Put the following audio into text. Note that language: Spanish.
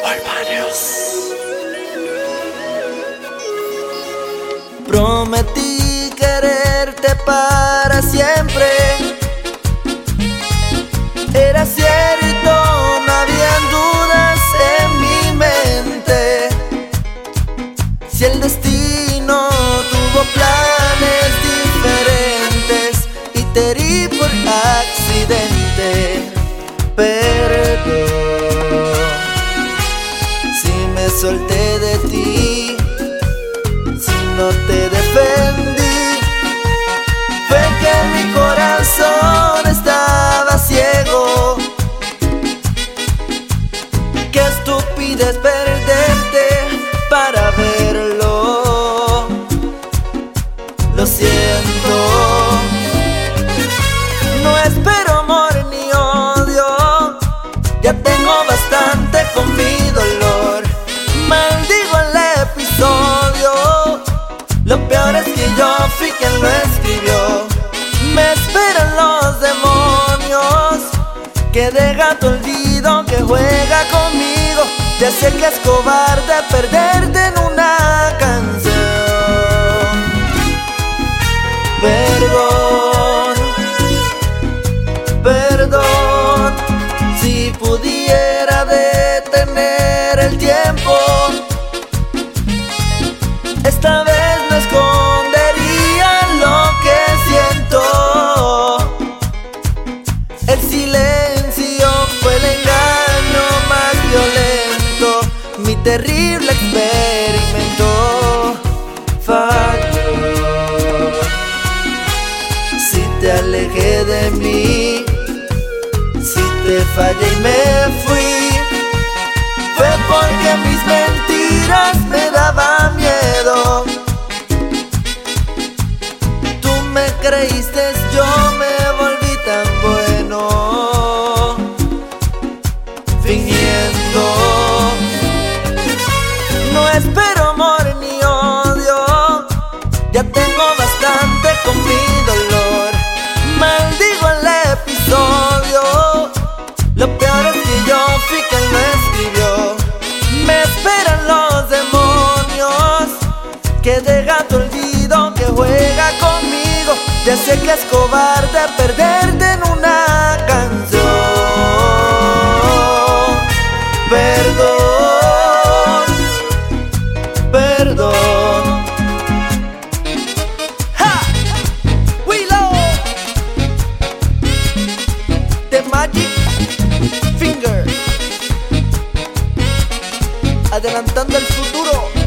Prometí quererte para siempre. Era cierto, no habían dudas en mi mente. Si el destino tuvo planes diferentes y te herí por accidente, perdón si me solté de ti, si no te defendí. Fue que mi corazón estaba ciego. Qué estupidez perderte para verlo. Lo siento. No espero amor ni odio. Ya tengo bastante con mi dolor. Maldigo el episodio. Lo peor es que yo fui quien lo escribió. Me esperan los demonios que de gato olvido que juega conmigo. Ya sé que es cobarde perderte en una canción. Perdón, perdón. Si pudiera detener el tiempo, esta vez no escondería lo que siento. El silencio fue el engaño más violento. Mi terrible experimento falló. Si te alejé de mí, si te fallé y me fui, fue porque mis mentiras me daban miedo. Tú me creíste, yo me volví tan bueno, fingiendo. No espero amor ni odio. Ya tengo bastante con mi dolor. Maldigo el episodio. Lo peor es que yo fui quien lo escribió. Me esperan los demonios que de gato olvido que juega conmigo. Ya sé que es cobarde perderte en una canción. Perdón, perdón. ¡Ja! Willow, The Magic Finger, adelantando el futuro.